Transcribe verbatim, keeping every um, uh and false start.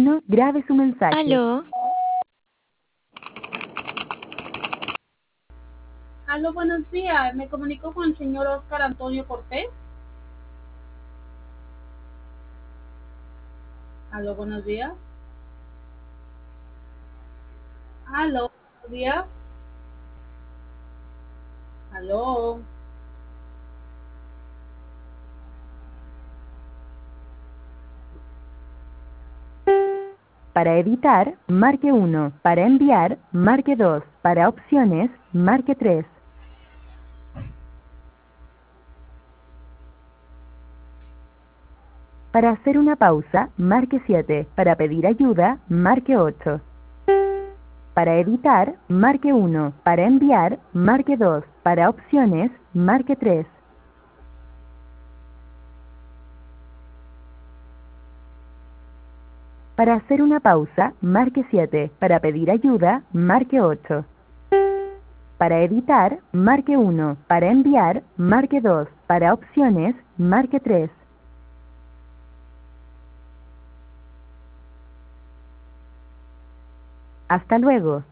tono, grabe su mensaje. Aló. Aló, buenos días. Me comunico con el señor Oscar Antonio Cortés. Aló, buenos días. Aló, buenos días. Aló. Para editar, marque uno. Para enviar, marque dos. Para opciones, marque tres. Para hacer una pausa, marque siete. Para pedir ayuda, marque ocho. Para editar, marque uno. Para enviar, marque dos. Para opciones, marque tres. Para hacer una pausa, marque siete. Para pedir ayuda, marque ocho. Para editar, marque uno. Para enviar, marque dos. Para opciones, marque tres. Hasta luego.